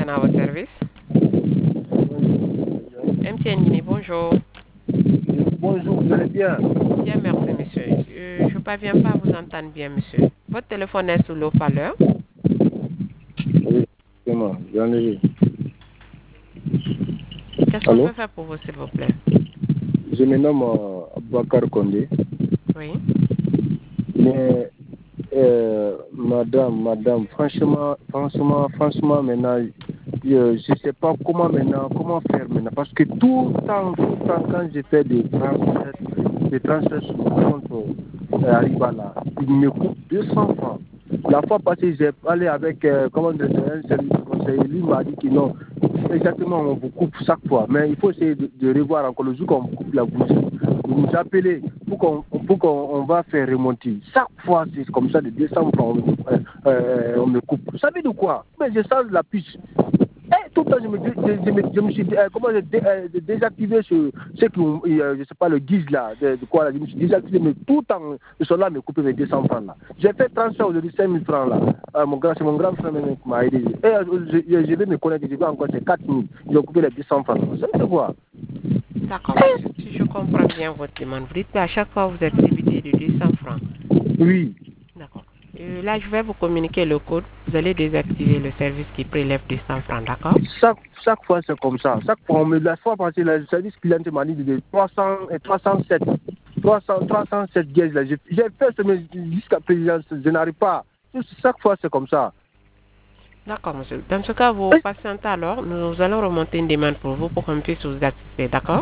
à votre service. MTN Guinée, bonjour. Bonjour, vous allez bien? Bien, merci, monsieur. Je ne parviens pas à vous entendre bien, monsieur. Votre téléphone est sous l'eau-parleur. Oui, c'est moi, j'en ai vu. Qu'est-ce qu'on Allô? peut faire pour vous, s'il vous plaît? Je me nomme Bakar Kondé. Oui. Mais, madame, franchement, maintenant, je ne sais pas comment faire maintenant. Parce que tout le temps, quand je fais des transferts sur mon compte Alibaba, il me coûte 200 francs. La fois passée, j'ai parlé avec comment dire, un service conseiller. Lui m'a dit que non, exactement, on vous coupe chaque fois. Mais il faut essayer de revoir encore le jour qu'on vous coupe la bouche. Vous nous appelez pour qu'on va faire remonter. Chaque fois, c'est comme ça, de 200 francs, on me coupe. Vous savez de quoi? Mais je change la puce. Et tout le temps, je me suis comment désactivé ce qui, je sais pas, le guise là, de quoi là, je me suis désactivé, mais tout le temps, ce soir-là me coupe mes 200 francs là. J'ai fait transfert aujourd'hui 5000 francs là. C'est mon grand frère même qui m'a aidé. Et je vais me connaître, je vais encore, c'est 4000. Ils ont coupé les 200 francs. Vous savez quoi? D'accord, monsieur. Si je comprends bien votre demande, vous dites qu'à chaque fois, vous êtes débité de 200 francs. Oui. D'accord. Là, je vais vous communiquer le code. Vous allez désactiver le service qui prélève 200 francs, d'accord? Chaque fois, c'est comme ça. Chaque fois, la fois passée, le service client m'a dit de 300 et 307. 307 gaz là. J'ai fait ce mais jusqu'à présent, je n'arrive pas. Chaque fois, c'est comme ça. D'accord, monsieur. Dans ce cas, vous patientez alors. Nous allons remonter une demande pour vous pour qu'on puisse vous assister, d'accord?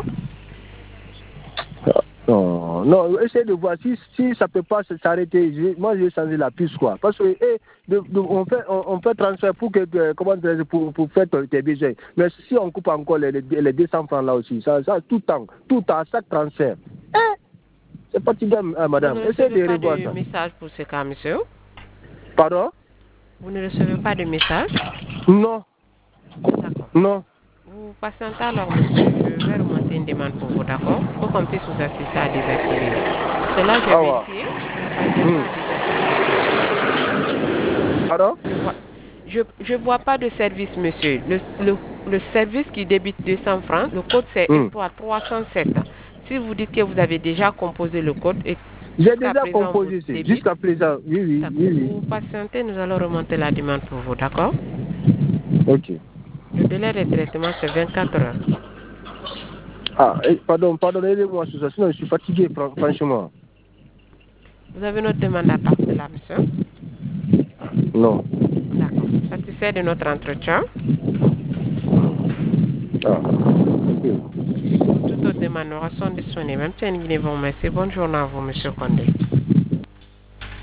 Non, essayez de voir si ça ne peut pas s'arrêter. Moi, je vais changer la puce, quoi. Parce que on fait transfert pour pour faire tes besoins. Mais si on coupe encore les 200 francs là aussi, ça tout le temps, à chaque transfert. C'est fatigant, madame. Vous ne Essayez recevez de pas revoir de ça. message pour ce cas, monsieur? Pardon? Vous ne recevez pas de message? Non. D'accord. Non. Vous patientez alors, monsieur. Je vais remonter une demande pour vous, d'accord? Pour qu'on puisse vous assister à désactiver. Parce que là, j'ai Ah ouais. vérifié. Vous ne parvenez pas à désactiver. Pardon? Je vois pas de service, monsieur. Le service qui débite 200 francs, le code c'est histoire 307. Si vous dites que vous avez déjà composé le code et J'ai jusqu'à déjà présent vous composé, débite, jusqu'à présent. Oui. vous patientez, nous allons remonter la demande pour vous, d'accord? Ok. Le délai de traitement c'est 24 heures. Ah, pardon, aidez-moi sur ça, sinon je suis fatigué, franchement. Vous avez notre demande à part de là, monsieur? Non. D'accord. Satisfait de notre entretien? Ah, ok. Toute autre demande, nous restons disponibles. Même si vous merci. Bonne journée à vous, monsieur Condé.